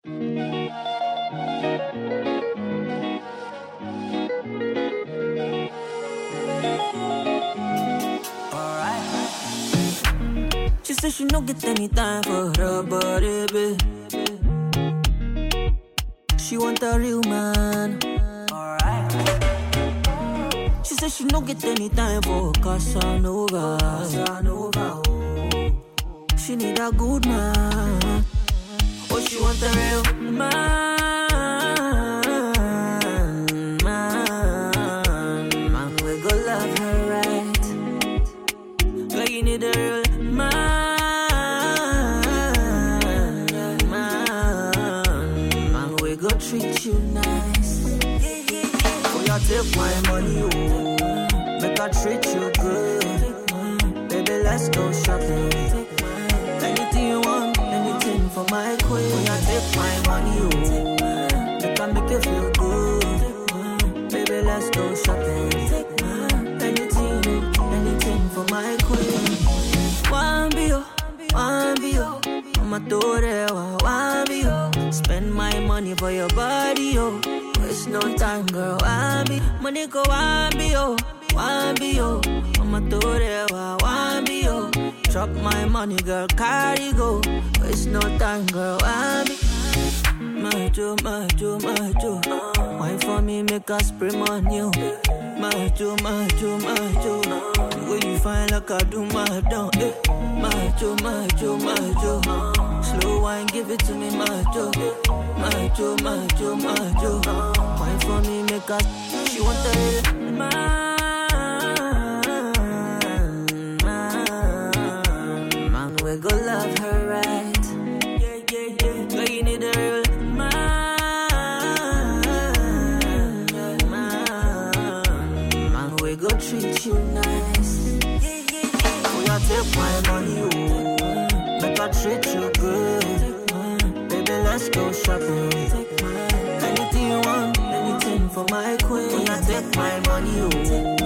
She said she no get any time for her body, babe. She want a real man. She said she no get any time for Casanova. She need a good man. Oh, she want a real man. Man, we go love her right. Girl, you need a real man. Man, we go treat you nice. Oh, you take my money, oh. Make I treat you good. Baby, let's go shopping. Anything you want, anything for my queen. When I take my money, oh, make I make you feel good. Baby, let's go shopping. Anything for my queen. One bio, I'ma do that, one bio. Spend my money for your body, oh. Waste no time, girl, one bio. Money go one bio. I'ma do that, one bio. Drop my money, girl, carry go. Waste no time, girl, one bio. My Joe. Wine for me, make us spray on you. My Joe. The way you find like I do my down. My Joe. Slow wine, give it to me, my Joe. My Joe. Wine for me, make us. She want the real man. We go love her right. Girl, you need a real man, we go treat you nice. Oh, you take my money, oh. Make I treat you good. Baby, let's go shopping. Anything you want, anything for my queen. Oh, you take my money, oh.